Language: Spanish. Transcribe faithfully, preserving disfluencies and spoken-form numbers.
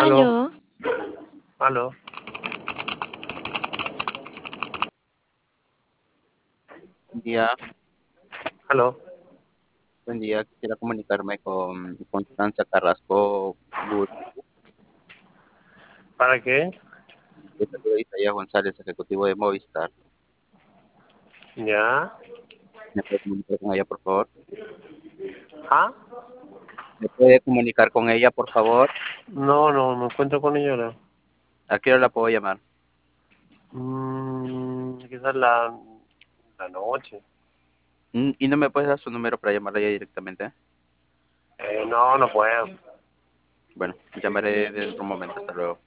Aló, Aló, aló. Buen día, Aló. buen día. Quisiera comunicarme con Constanza Carrasco Gur. ¿Para qué? Yo soy Isaías González, ejecutivo de Movistar. Ya. ¿Me puede comunicar con ella, por favor? ¿Ah? ¿Me puede comunicar con ella, por favor? No, no, no encuentro con ella ahora. ¿A qué hora la puedo llamar? Mm, quizás la, la noche. Mm, ¿Y no me puedes dar su número para llamarla ella directamente? Eh, no, no puedo. Bueno, llamaré dentro de un momento. Hasta luego.